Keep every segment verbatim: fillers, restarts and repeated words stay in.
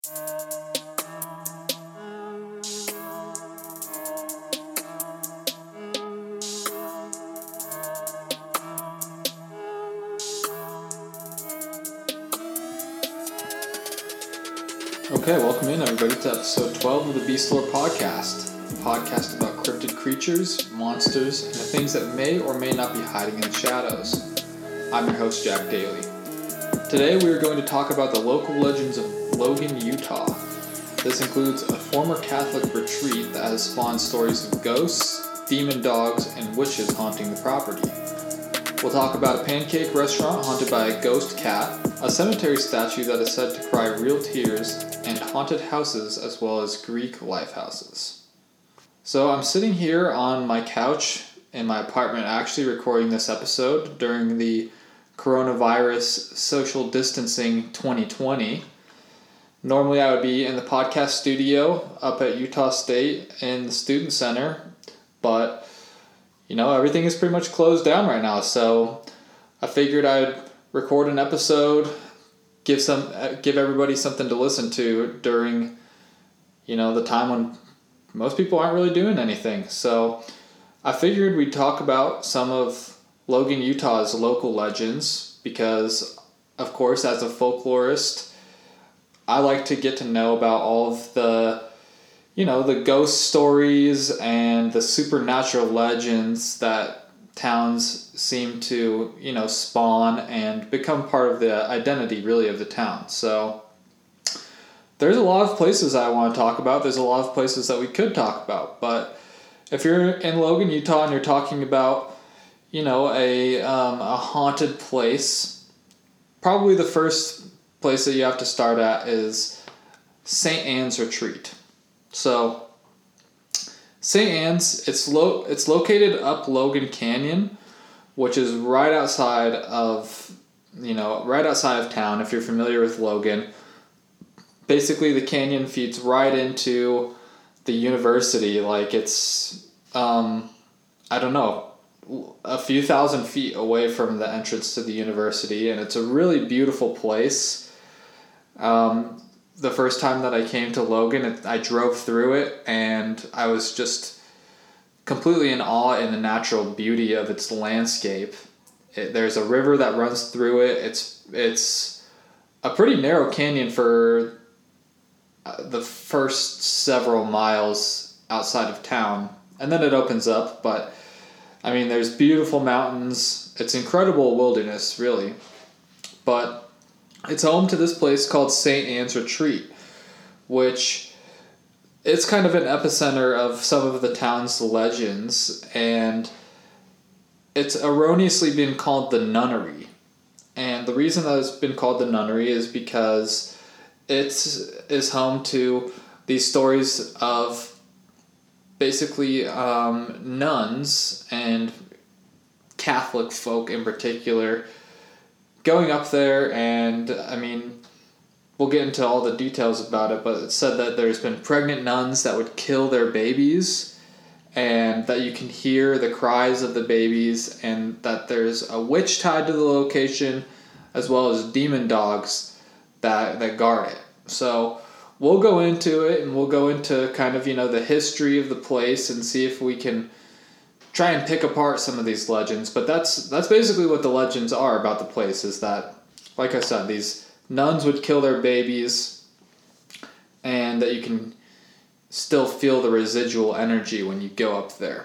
Okay, welcome in everybody to episode twelve of the Beast Lore Podcast, a podcast about cryptid creatures, monsters, and the things that may or may not be hiding in the shadows. I'm your host, Jack Daly. Today we are going to talk about the local legends of Logan, Utah. This includes a former Catholic retreat that has spawned stories of ghosts, demon dogs, and witches haunting the property. We'll talk about a pancake restaurant haunted by a ghost cat, a cemetery statue that is said to cry real tears, and haunted houses as well as Greek life houses. So I'm sitting here on my couch in my apartment actually recording this episode during the coronavirus social distancing twenty twenty. Normally I would be in the podcast studio up at Utah State in the student center, but you know, everything is pretty much closed down right now, so I figured I'd record an episode, give some, give everybody something to listen to during, you know, the time when most people aren't really doing anything. So I figured we'd talk about some of Logan, Utah's local legends, because, of course, as a folklorist, I like to get to know about all of the you know, the ghost stories and the supernatural legends that towns seem to, you know, spawn and become part of the identity, really, of the town. So there's a lot of places I want to talk about. There's a lot of places that we could talk about. But if you're in Logan, Utah, and you're talking about, you know, a, um, a haunted place, probably the first place that you have to start at is Saint Anne's Retreat. So, Saint Anne's, it's lo- it's located up Logan Canyon, which is right outside of, you know, right outside of town, if you're familiar with Logan. Basically, the canyon feeds right into the university, like it's, um, I don't know, a few thousand feet away from the entrance to the university, and it's a really beautiful place. Um... The first time that I came to Logan, it, I drove through it, and I was just completely in awe in the natural beauty of its landscape. It, there's a river that runs through it. It's it's a pretty narrow canyon for uh, the first several miles outside of town, and then it opens up. But I mean, there's beautiful mountains. It's incredible wilderness, really. But it's home to this place called Saint Anne's Retreat, which it's kind of an epicenter of some of the town's legends, and it's erroneously been called the Nunnery. And the reason that it's been called the Nunnery is because it is home to these stories of basically um, nuns and Catholic folk in particular going up there, and I mean, we'll get into all the details about it, but it said that there's been pregnant nuns that would kill their babies, and that you can hear the cries of the babies, and that there's a witch tied to the location, as well as demon dogs that, that guard it. So we'll go into it, and we'll go into kind of, you know, the history of the place and see if we can try and pick apart some of these legends, but that's that's basically what the legends are about the place, is that, like I said, these nuns would kill their babies, and that you can still feel the residual energy when you go up there.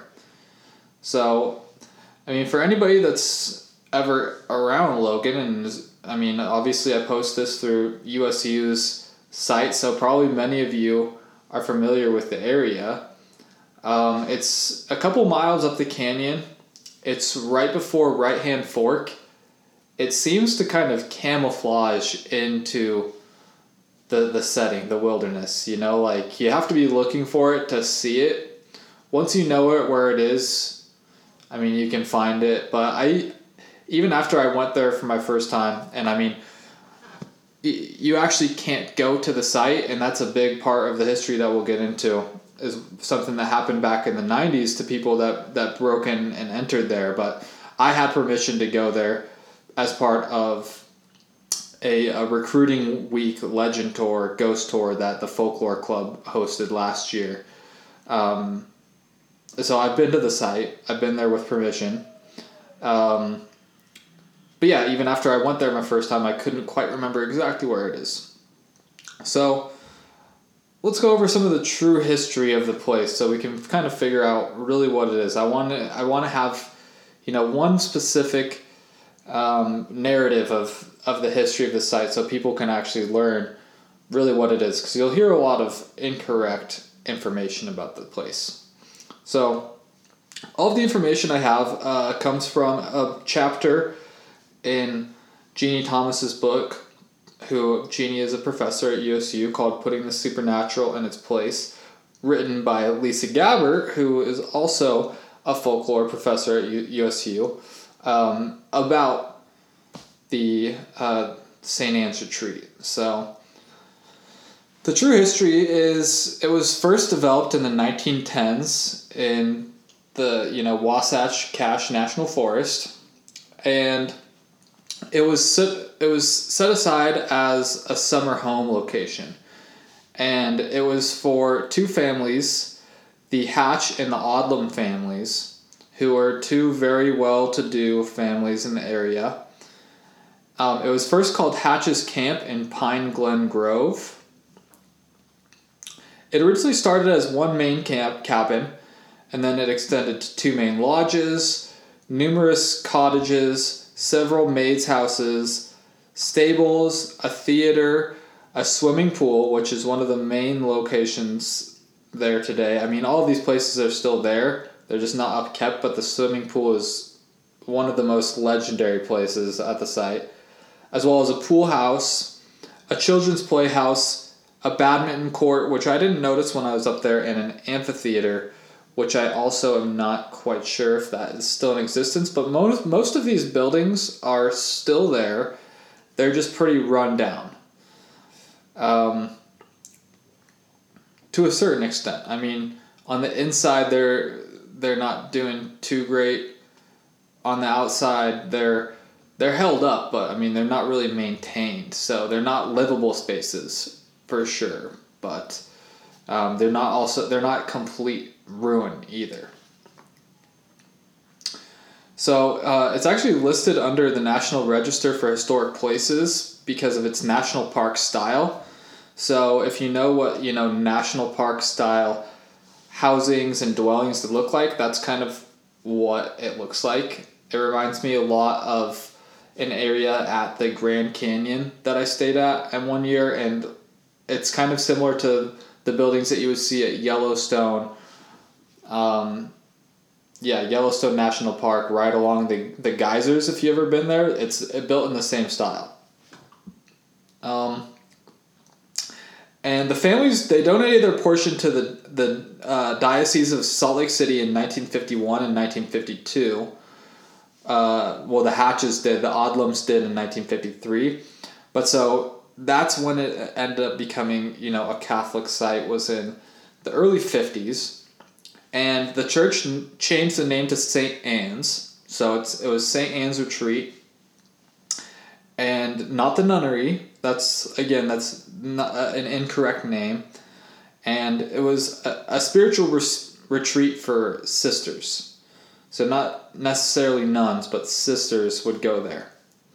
So, I mean, for anybody that's ever around Logan, and I mean, obviously I post this through U S U's site, so probably many of you are familiar with the area. Um, it's a couple miles up the canyon. It's right before Right Hand Fork. It seems to kind of camouflage into the the setting, the wilderness. You know, like you have to be looking for it to see it. Once you know it where it is, I mean, you can find it. But I, even after I went there for my first time, and I mean, you actually can't go to the site, and that's a big part of the history that we'll get into. Is something that happened back in the nineties to people that, that broke in and entered there. But I had permission to go there as part of a, a recruiting week legend tour, ghost tour that the Folklore Club hosted last year. Um, so I've been to the site. I've been there with permission. Um, but yeah, even after I went there my first time, I couldn't quite remember exactly where it is. So let's go over some of the true history of the place so we can kind of figure out really what it is. I want to I want to have, you know, one specific um, narrative of, of the history of the site so people can actually learn really what it is, because you'll hear a lot of incorrect information about the place. So all of the information I have uh, comes from a chapter in Jeannie Thomas's book, who Jeannie is a professor at U S U, called Putting the Supernatural in Its Place, written by Lisa Gabbert, who is also a folklore professor at U S U, um, about the uh, Saint Anne's Retreat. So the true history is it was first developed in the nineteen tens in the you know Wasatch Cache National Forest, and it was set, it was set aside as a summer home location, and it was for two families, the Hatch and the Odlum families, who are two very well-to-do families in the area. Um, it was first called Hatch's Camp in Pine Glen Grove. It originally started as one main camp cabin, and then it extended to two main lodges, numerous cottages, several maids' houses, stables, a theater, a swimming pool, which is one of the main locations there today. I mean, all of these places are still there. They're just not upkept, but the swimming pool is one of the most legendary places at the site, as well as a pool house, a children's playhouse, a badminton court, which I didn't notice when I was up there, and an amphitheater, which I also am not quite sure if that is still in existence, but most most of these buildings are still there. They're just pretty run down. Um, to a certain extent. I mean, on the inside, they're they're not doing too great. On the outside, they're they're held up, but I mean, they're not really maintained. So they're not livable spaces for sure, but um, they're not also they're not complete ruin either. So uh, it's actually listed under the National Register for Historic Places because of its national park style. So if you know what, you know, national park style housings and dwellings to look like, that's kind of what it looks like. It reminds me a lot of an area at the Grand Canyon that I stayed at in one year, and it's kind of similar to the buildings that you would see at Yellowstone. Um, yeah, Yellowstone National Park, right along the, the geysers, if you've ever been there. It's it built in the same style. Um, and the families, they donated their portion to the, the uh, Diocese of Salt Lake City in nineteen fifty-one and nineteen fifty-two. Uh, well, the Hatches did, the Odlums did in nineteen fifty-three. But so that's when it ended up becoming, you know, a Catholic site, was in the early fifties. And the church changed the name to Saint Anne's. So it's it was Saint Anne's Retreat. And not the nunnery. That's, again, that's not an incorrect name. And it was a, a spiritual res- retreat for sisters. So not necessarily nuns, but sisters would go there.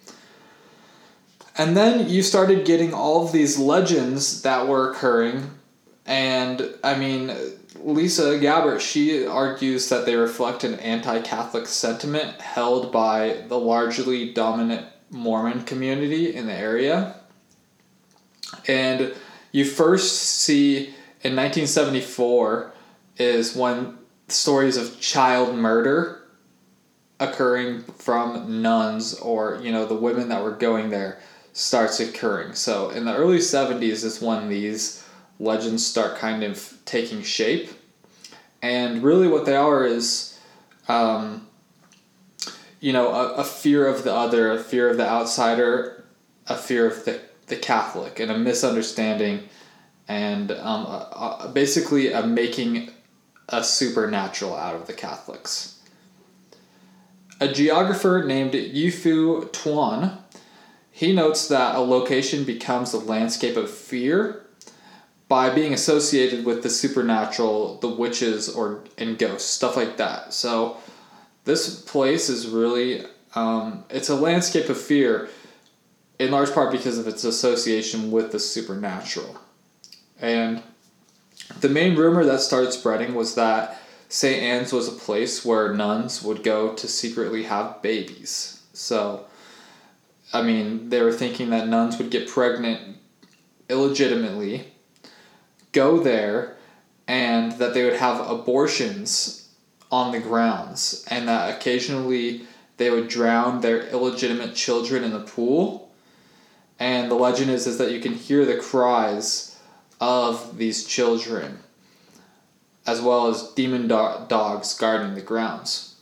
And then you started getting all of these legends that were occurring. And, I mean, Lisa Gabbert, she argues that they reflect an anti-Catholic sentiment held by the largely dominant Mormon community in the area. And you first see in nineteen seventy-four is when stories of child murder occurring from nuns, or, you know, the women that were going there, starts occurring. So in the early seventies is when these legends start kind of taking shape. And really what they are is, um, you know, a, a fear of the other, a fear of the outsider, a fear of the, the Catholic, and a misunderstanding, and um, a, a, basically a making a supernatural out of the Catholics. A geographer named Yu Fu Tuan, he notes that a location becomes a landscape of fear by being associated with the supernatural, the witches, or and ghosts, stuff like that. So this place is really, um, it's a landscape of fear, in large part because of its association with the supernatural. And the main rumor that started spreading was that Saint Anne's was a place where nuns would go to secretly have babies. So, I mean, they were thinking that nuns would get pregnant illegitimately, go there, and that they would have abortions on the grounds, and that occasionally they would drown their illegitimate children in the pool. And the legend is, is that you can hear the cries of these children, as well as demon do- dogs guarding the grounds.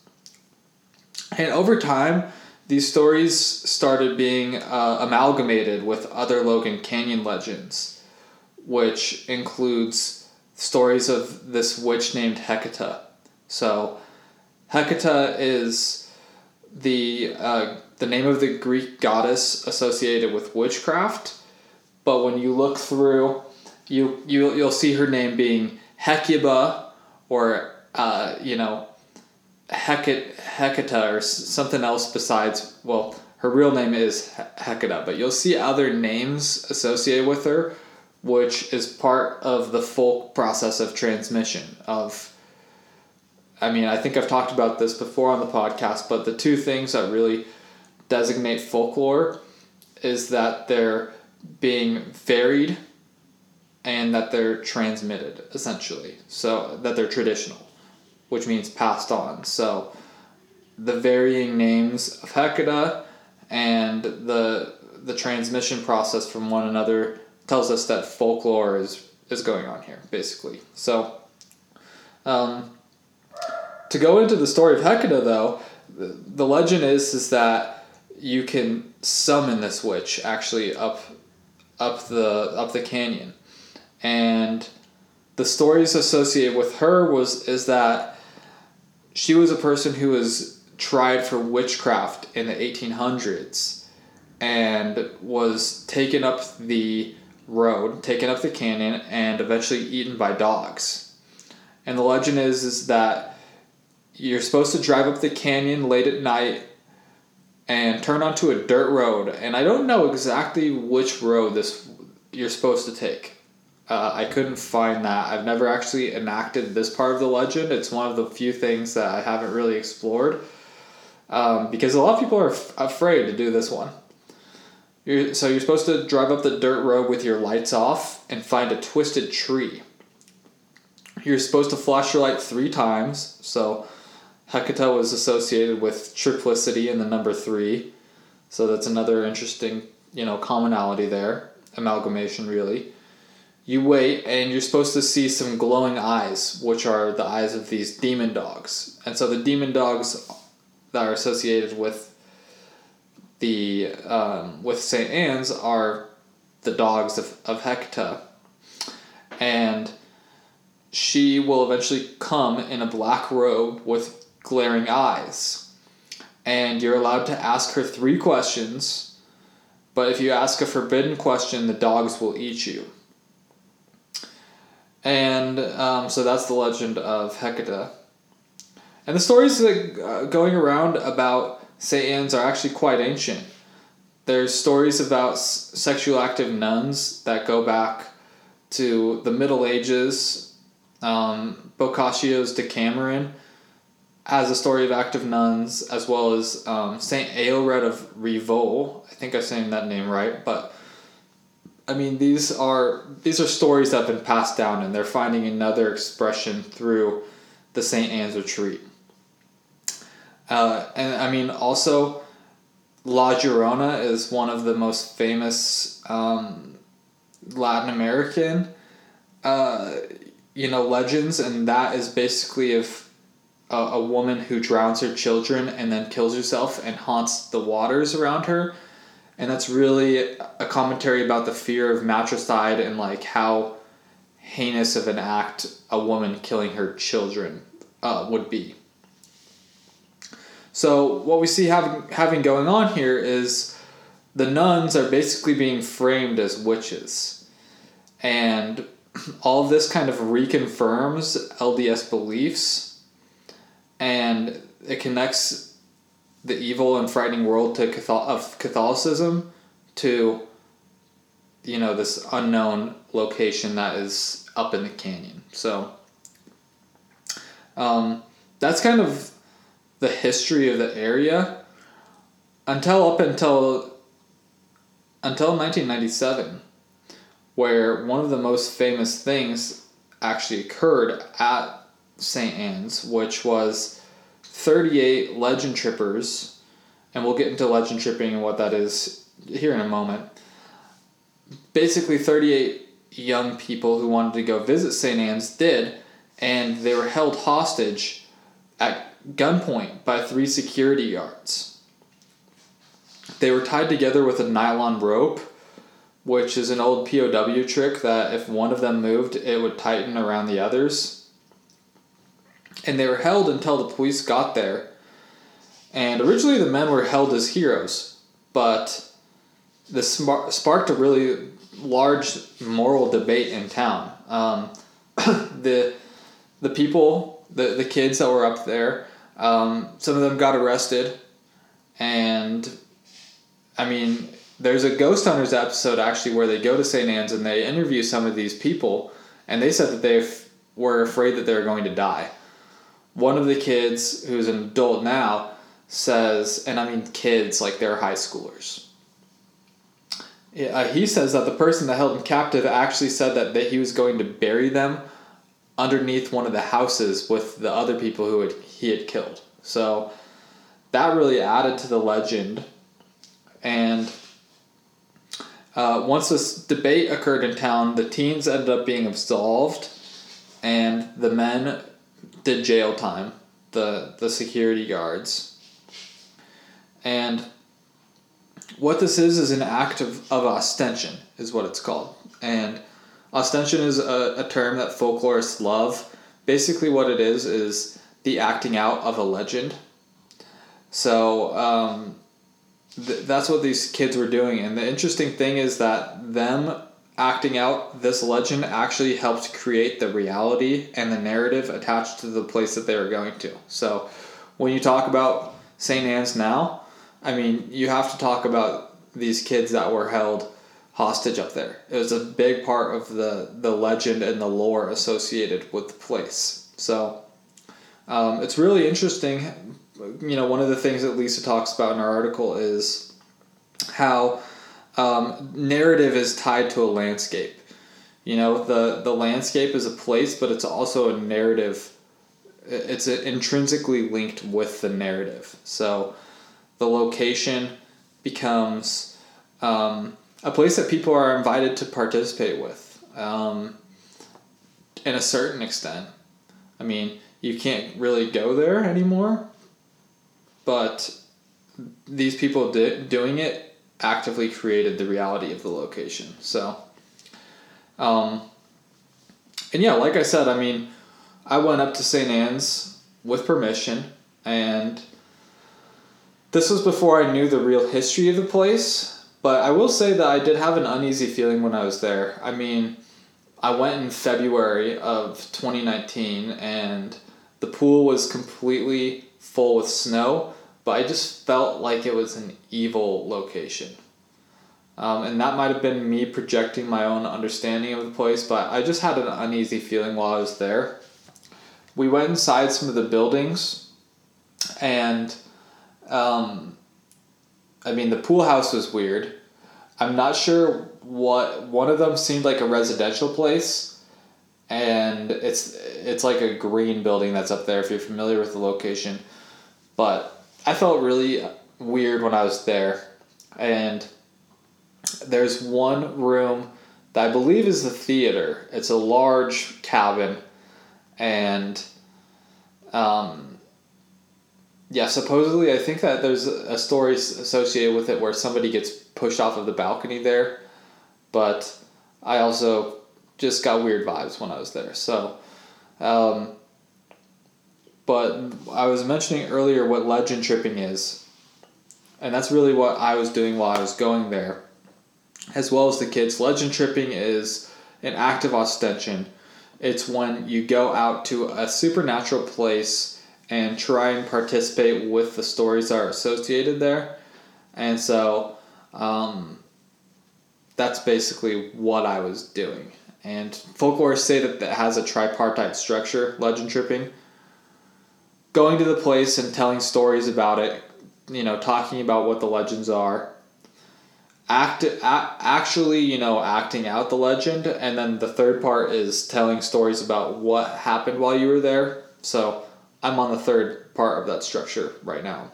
And over time, these stories started being uh, amalgamated with other Logan Canyon legends, which includes stories of this witch named Hecate. So, Hecate is the uh, the name of the Greek goddess associated with witchcraft, but when you look through, you you you'll see her name being Hecuba, or uh, you know, Hecate Hecate or something else besides. Well, her real name is Hecate, but you'll see other names associated with her, which is part of the folk process of transmission of. I mean, I think I've talked about this before on the podcast, but the two things that really designate folklore is that they're being varied and that they're transmitted, essentially. So, that they're traditional, which means passed on. So, the varying names of Hecate and the the transmission process from one another tells us that folklore is, is going on here, basically. So, um... to go into the story of Hecate, though, the, the legend is is that you can summon this witch actually up up the up the canyon, and the stories associated with her was is that she was a person who was tried for witchcraft in the eighteen hundreds and was taken up the road, taken up the canyon, and eventually eaten by dogs. And the legend is is that you're supposed to drive up the canyon late at night and turn onto a dirt road. And I don't know exactly which road this you're supposed to take. Uh, I couldn't find that. I've never actually enacted this part of the legend. It's one of the few things that I haven't really explored. Um, because a lot of people are f- afraid to do this one. You're, so you're supposed to drive up the dirt road with your lights off and find a twisted tree. You're supposed to flash your light three times. So Hecate was associated with triplicity in the number three. So that's another interesting, you know, commonality there. Amalgamation, really. You wait, and you're supposed to see some glowing eyes, which are the eyes of these demon dogs. And so the demon dogs that are associated with the um, with Saint Anne's are the dogs of, of Hecate. And she will eventually come in a black robe with glaring eyes. And you're allowed to ask her three questions, but if you ask a forbidden question, the dogs will eat you. And um, so that's the legend of Hecate. And the stories that uh, going around about Saint Anne's are actually quite ancient. There's stories about s- sexual active nuns that go back to the Middle Ages. Um, Boccaccio's Decameron has a story of active nuns, as well as um, Saint Aelred of Rievaulx. I think I'm saying that name right, but I mean these are these are stories that have been passed down, and they're finding another expression through the Saint Anne's retreat. Uh, and I mean also, La Llorona is one of the most famous um, Latin American, uh, you know, legends, and that is basically of a, a woman who drowns her children and then kills herself and haunts the waters around her. And that's really a commentary about the fear of matricide and like how heinous of an act a woman killing her children uh, would be. So what we see having having going on here is the nuns are basically being framed as witches. And all of this kind of reconfirms L D S beliefs, and it connects the evil and frightening world to Catholic, of Catholicism to, you know, this unknown location that is up in the canyon. So um, that's kind of the history of the area until up until until nineteen ninety-seven, where one of the most famous things actually occurred at Saint Anne's, which was thirty-eight legend trippers, and we'll get into legend tripping and what that is here in a moment. Basically, thirty-eight young people who wanted to go visit Saint Anne's did, and they were held hostage at gunpoint by three security guards. They were tied together with a nylon rope, which is an old P O W trick that if one of them moved, it would tighten around the others. And they were held until the police got there. And originally the men were held as heroes, but this sparked a really large moral debate in town. Um, the the people, the, the kids that were up there, um, some of them got arrested. And, I mean, there's a Ghost Hunters episode actually where they go to Saint Anne's and they interview some of these people, and they said that they f- were afraid that they were going to die. One of the kids, who's an adult now, says, and I mean kids, like they're high schoolers. Uh, he says that the person that held him captive actually said that, that he was going to bury them underneath one of the houses with the other people who had, he had killed. So that really added to the legend. And uh, once this debate occurred in town, the teens ended up being absolved, and the men did jail time, the, the security guards. And what this is is an act of, of ostension, is what it's called. And ostension is a, a term that folklorists love. Basically what it is is the acting out of a legend. So um, th- that's what these kids were doing. And the interesting thing is that them acting out this legend actually helped create the reality and the narrative attached to the place that they were going to. So when you talk about Saint Anne's now, I mean, you have to talk about these kids that were held hostage up there. It was a big part of the, the legend and the lore associated with the place. So um, it's really interesting. You know, one of the things that Lisa talks about in our article is how um, narrative is tied to a landscape. You know, the, the landscape is a place, but it's also a narrative. It's intrinsically linked with the narrative. So the location becomes um, a place that people are invited to participate with um, in a certain extent. I mean, you can't really go there anymore, but these people di- doing it actively created the reality of the location. So, um, and yeah, like I said, I mean, I went up to Saint Anne's with permission, and this was before I knew the real history of the place, but I will say that I did have an uneasy feeling when I was there. I mean, I went in February of twenty nineteen, and the pool was completely full with snow, but I just felt like it was an evil location. Um, and that might have been me projecting my own understanding of the place, but I just had an uneasy feeling while I was there. We went inside some of the buildings, and Um, I mean, the pool house was weird. I'm not sure what, one of them seemed like a residential place, and it's it's like a green building that's up there if you're familiar with the location. But I felt really weird when I was there, and there's one room that I believe is the theater. It's a large cabin, and um. Yeah, supposedly I think that there's a story associated with it where somebody gets pushed off of the balcony there, but I also just got weird vibes when I was there. So, um, but I was mentioning earlier what legend tripping is, And that's really what I was doing while I was going there, as well as the kids. Legend tripping is an act of ostension. It's when you go out to a supernatural place and try and participate with the stories that are associated there. And so um, that's basically what I was doing. And folklorists say that that has a tripartite structure, legend tripping. Going to the place and telling stories about it, you know, talking about what the legends are. Act, a, actually, you know, acting out the legend. And then the third part is telling stories about what happened while you were there. So I'm on the third part of that structure right now.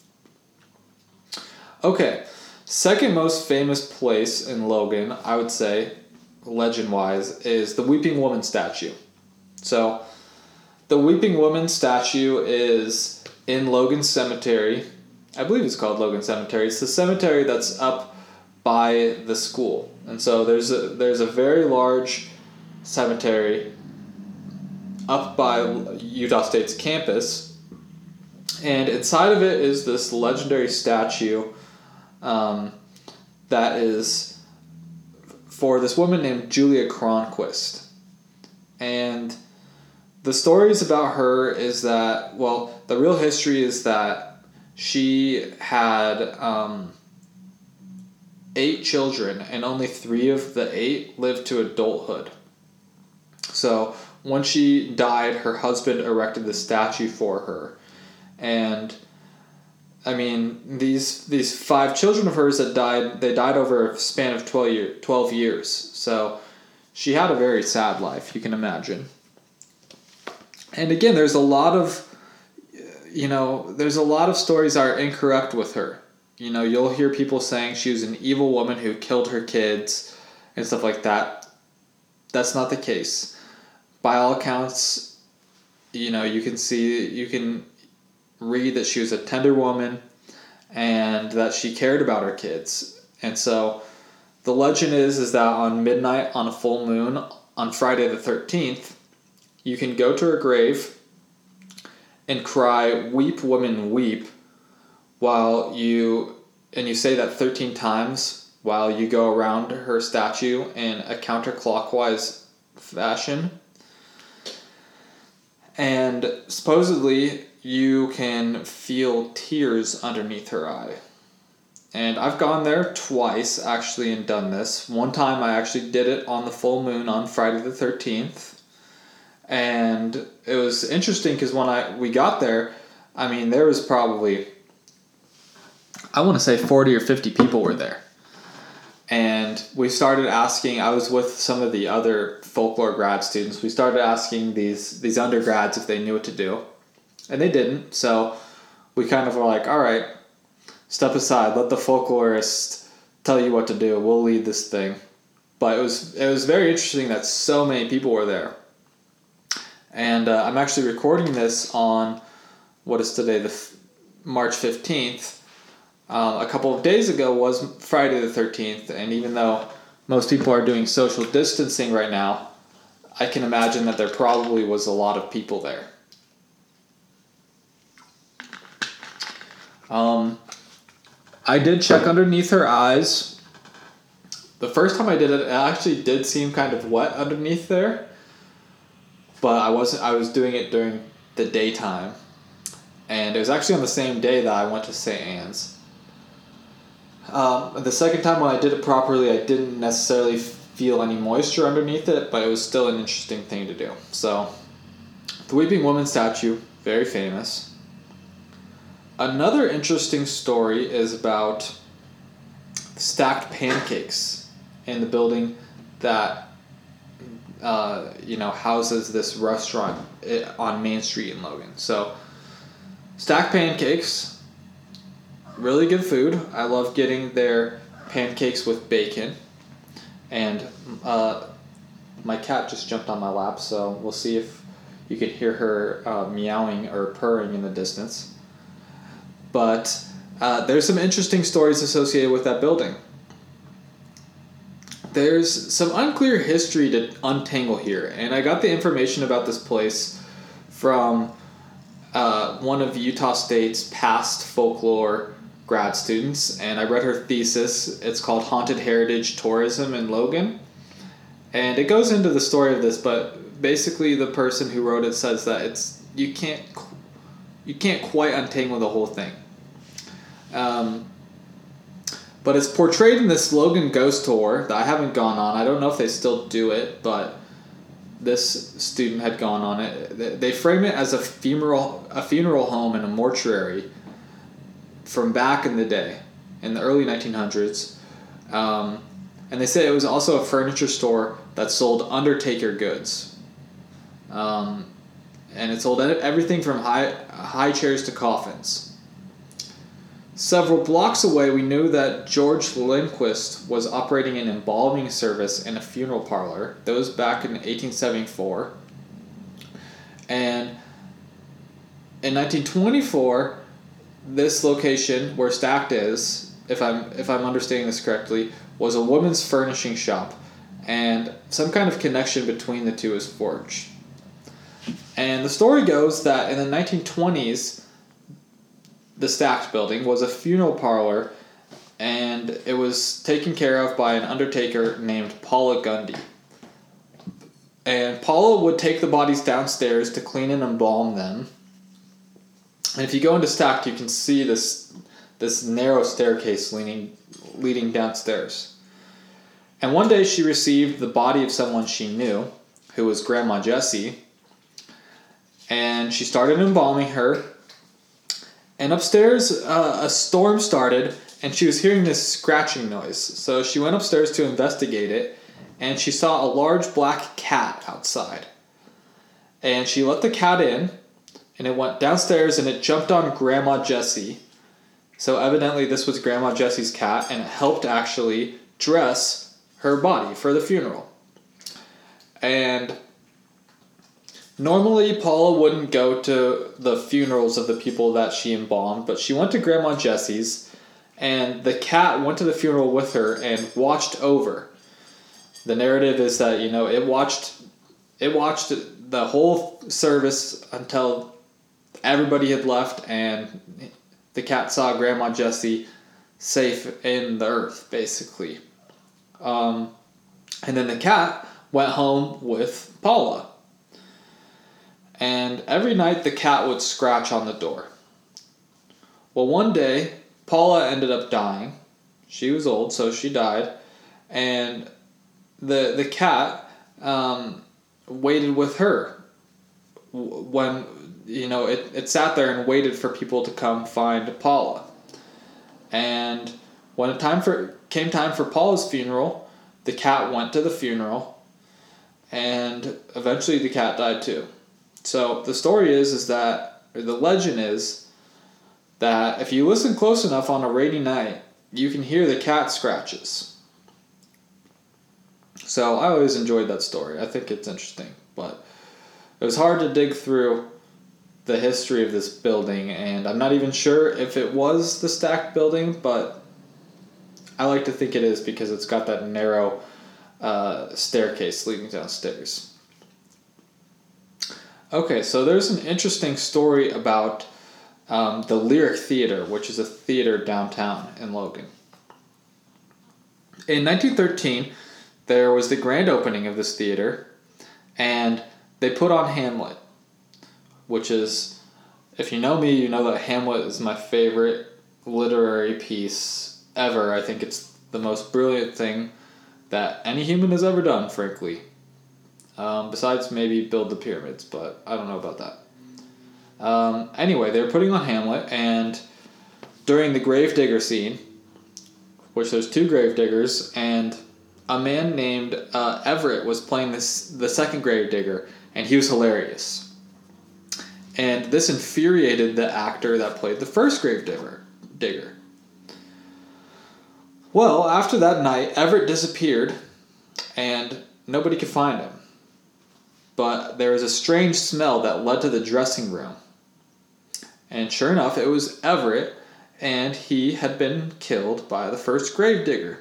Okay, second most famous place in Logan, I would say, legend-wise, is the Weeping Woman statue. So the Weeping Woman statue is in Logan Cemetery. I believe it's called Logan Cemetery. It's the cemetery that's up by the school. And so there's a there's a very large cemetery up by Utah State's campus. And inside of it is this legendary statue um, that is for this woman named Julia Cronquist. And the stories about her is that, well, the real history is that she had um, eight children, and only three of the eight lived to adulthood. So when she died, her husband erected the statue for her. And I mean, these these five children of hers that died, they died over a span of twelve, year, twelve years. So she had a very sad life, you can imagine. And again, there's a lot of, you know, there's a lot of stories that are incorrect with her. You know, you'll hear people saying she was an evil woman who killed her kids and stuff like that. That's not the case. By all accounts, you know, you can see, you can read that she was a tender woman and that she cared about her kids. And so the legend is, is that on midnight on a full moon on Friday the thirteenth, you can go to her grave and cry, "Weep, women, weep," while you, and you say that thirteen times while you go around her statue in a counterclockwise fashion. And supposedly you can feel tears underneath her eye. And I've gone there twice actually and done this. One time I actually did it on the full moon on Friday the thirteenth. And it was interesting because when I we got there, I mean, there was probably, I want to say forty or fifty people were there. And we started asking, I was with some of the other folklore grad students, we started asking these, these undergrads if they knew what to do. And they didn't, so we kind of were like, all right, step aside, let the folklorist tell you what to do, we'll lead this thing. But it was it was very interesting that so many people were there. And uh, I'm actually recording this on, what is today, the f- March fifteenth. Um, a couple of days ago was Friday the thirteenth, and even though most people are doing social distancing right now, I can imagine that there probably was a lot of people there. Um, I did check underneath her eyes. The first time I did it, it actually did seem kind of wet underneath there. But I wasn't. I was doing it during the daytime, and it was actually on the same day that I went to Saint Anne's. Um, the second time when I did it properly, I didn't necessarily feel any moisture underneath it, but it was still an interesting thing to do. So, the Weeping Woman statue, very famous. Another interesting story is about stacked pancakes in the building that Uh, you know, houses this restaurant on Main Street in Logan. So, stacked pancakes, really good food. I love getting their pancakes with bacon. And uh, my cat just jumped on my lap, so we'll see if you can hear her uh, meowing or purring in the distance. But uh, there's some interesting stories associated with that building. There's some unclear history to untangle here, and I got the information about this place from uh, one of Utah State's past folklore grad students, and I read her thesis. It's called Haunted Heritage Tourism in Logan. And it goes into the story of this, but basically the person who wrote it says that it's you can't you can't quite untangle the whole thing. Um, but it's portrayed in this Logan Ghost Tour that I haven't gone on. I don't know if they still do it, but this student had gone on it. They frame it as a funeral a funeral home and a mortuary from back in the day, in the early nineteen hundreds. Um, and they say it was also a furniture store that sold undertaker goods. Um, and it sold everything from high, high chairs to coffins. Several blocks away, we knew that George Lindquist was operating an embalming service in a funeral parlor. That was back in eighteen seventy-four. And in nineteen twenty-four, this location where Stacked is, if I'm if I'm understanding this correctly, was a woman's furnishing shop, and some kind of connection between the two is forged. And the story goes that in the nineteen twenties, the Stacked building was a funeral parlor, and it was taken care of by an undertaker named Paula Gundy. And Paula would take the bodies downstairs to clean and embalm them. And if you go into Stacked, you can see this this narrow staircase leading leading downstairs. And one day she received the body of someone she knew, who was Grandma Jessie, and she started embalming her. And upstairs, uh, a storm started, and she was hearing this scratching noise. So she went upstairs to investigate it, and she saw a large black cat outside. And she let the cat in, and it went downstairs and it jumped on Grandma Jessie. So evidently this was Grandma Jessie's cat, and it helped actually dress her body for the funeral. And normally Paula wouldn't go to the funerals of the people that she embalmed, but she went to Grandma Jessie's, and the cat went to the funeral with her and watched over. The narrative is that, you know, it watched it watched the whole service until everybody had left, and the cat saw Grandma Jessie safe in the earth, basically. Um, and then the cat went home with Paula. And every night the cat would scratch on the door. Well, one day, Paula ended up dying. She was old, so she died. And the the cat um, waited with her when... You know, it, it sat there and waited for people to come find Paula. And when it time for came time for Paula's funeral, the cat went to the funeral, and eventually the cat died too. So the story is is that, or the legend is, that if you listen close enough on a rainy night, you can hear the cat scratches. So I always enjoyed that story. I think it's interesting, but it was hard to dig through the history of this building, and I'm not even sure if it was the Stacked building, but I like to think it is because it's got that narrow uh, staircase leading downstairs. Okay, so there's an interesting story about um, the Lyric Theater, which is a theater downtown in Logan. In nineteen thirteen, there was the grand opening of this theater, and they put on Hamlet, which is, if you know me, you know that Hamlet is my favorite literary piece ever. I think it's the most brilliant thing that any human has ever done, frankly. Um, besides maybe build the pyramids, but I don't know about that. Um, anyway, they were putting on Hamlet, and during the gravedigger scene, which there's two gravediggers, and a man named uh, Everett was playing this the second gravedigger, and he was hilarious. And this infuriated the actor that played the first gravedigger. Digger. Well, after that night, Everett disappeared, and nobody could find him. But there was a strange smell that led to the dressing room. And sure enough, it was Everett, and he had been killed by the first gravedigger.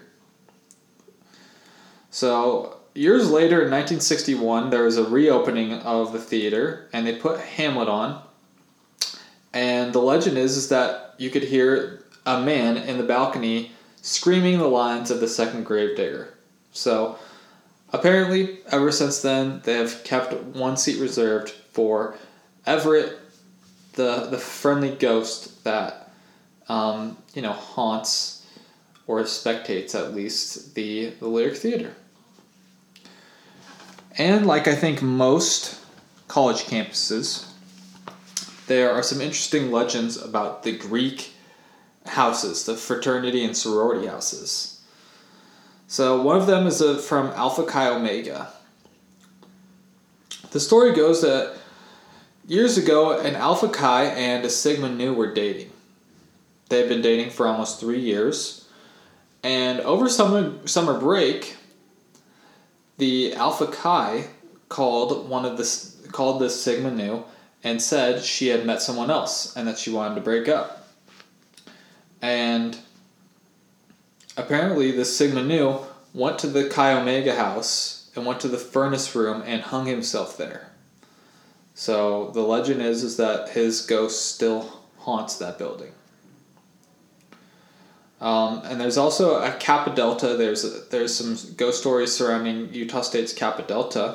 So years later, in nineteen sixty-one, there was a reopening of the theater, and they put Hamlet on. And the legend is, is that you could hear a man in the balcony screaming the lines of the second gravedigger. So apparently, ever since then, they have kept one seat reserved for Everett, the the friendly ghost that um, you know haunts or spectates at least the, the Lyric Theater. And like I think most college campuses, there are some interesting legends about the Greek houses, the fraternity and sorority houses. So one of them is a, from Alpha Chi Omega. The story goes that years ago, an Alpha Chi and a Sigma Nu were dating. They had been dating for almost three years. And over summer, summer break, the Alpha Chi called one of the called the Sigma Nu and said she had met someone else and that she wanted to break up. And apparently the Sigma Nu went to the Chi Omega house and went to the furnace room and hung himself there. So the legend is, is that his ghost still haunts that building. Um, and there's also a Kappa Delta. There's a, there's some ghost stories surrounding Utah State's Kappa Delta.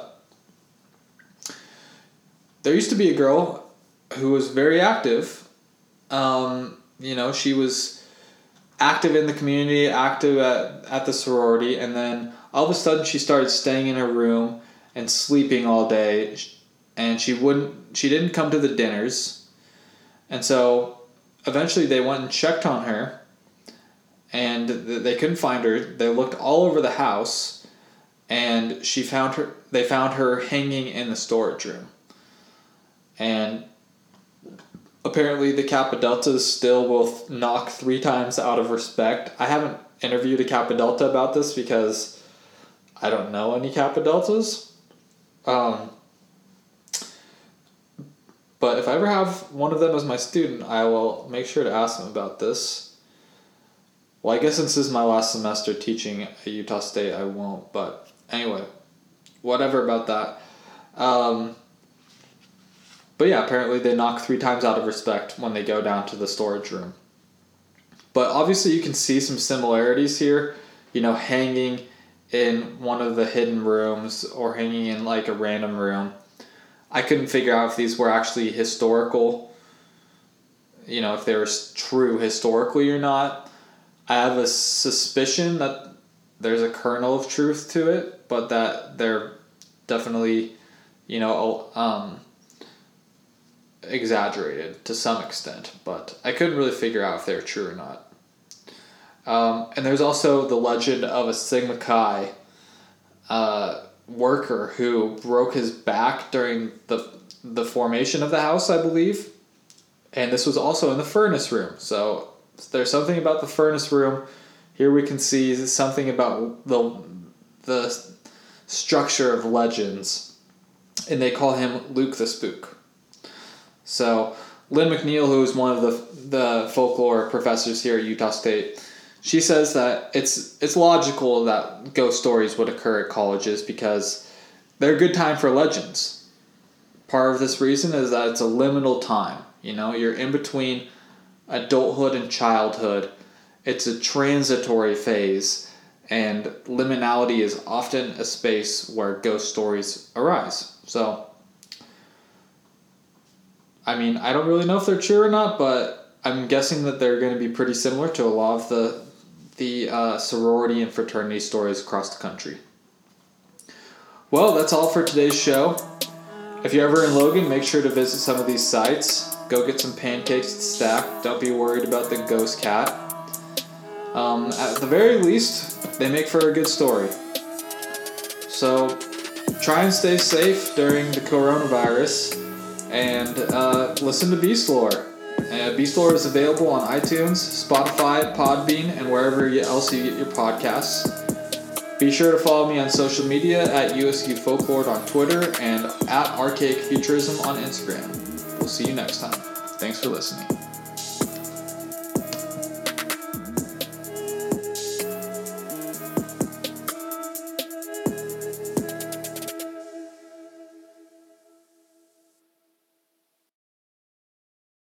There used to be a girl who was very active. Um, you know, she was active in the community, active at, at the sorority, and then all of a sudden she started staying in her room and sleeping all day, and she wouldn't she didn't come to the dinners. And so eventually they went and checked on her, and they couldn't find her. They looked all over the house, and she found her they found her hanging in the storage room. And apparently the Kappa Deltas still will knock three times out of respect. I haven't interviewed a Kappa Delta about this because I don't know any Kappa Deltas. Um, but if I ever have one of them as my student, I will make sure to ask them about this. Well, I guess since this is my last semester teaching at Utah State, I won't. But anyway, whatever about that. Um... But yeah, apparently they knock three times out of respect when they go down to the storage room. But obviously you can see some similarities here. You know, hanging in one of the hidden rooms or hanging in like a random room. I couldn't figure out if these were actually historical, you know, if they were true historically or not. I have a suspicion that there's a kernel of truth to it, but that they're definitely, you know, um... exaggerated to some extent, but I couldn't really figure out if they were true or not. Um, and there's also the legend of a Sigma Chi uh, worker who broke his back during the the formation of the house, I believe. And this was also in the furnace room. So there's something about the furnace room. Here we can see something about the the structure of legends, and they call him Luke the Spook. So Lynn McNeil, who is one of the the folklore professors here at Utah State, she says that it's it's logical that ghost stories would occur at colleges because they're a good time for legends. Part of this reason is that it's a liminal time. You know, you're in between adulthood and childhood. It's a transitory phase, and liminality is often a space where ghost stories arise. So I mean, I don't really know if they're true or not, but I'm guessing that they're going to be pretty similar to a lot of the the uh, sorority and fraternity stories across the country. Well, that's all for today's show. If you're ever in Logan, make sure to visit some of these sites. Go get some pancakes to stack. Don't be worried about the ghost cat. Um, at the very least, they make for a good story. So, try and stay safe during the coronavirus. And uh, listen to Beast Lore. Uh, Beast Lore is available on iTunes, Spotify, Podbean, and wherever else you get your podcasts. Be sure to follow me on social media at U S U Folklore on Twitter and at Archaic Futurism on Instagram. We'll see you next time. Thanks for listening.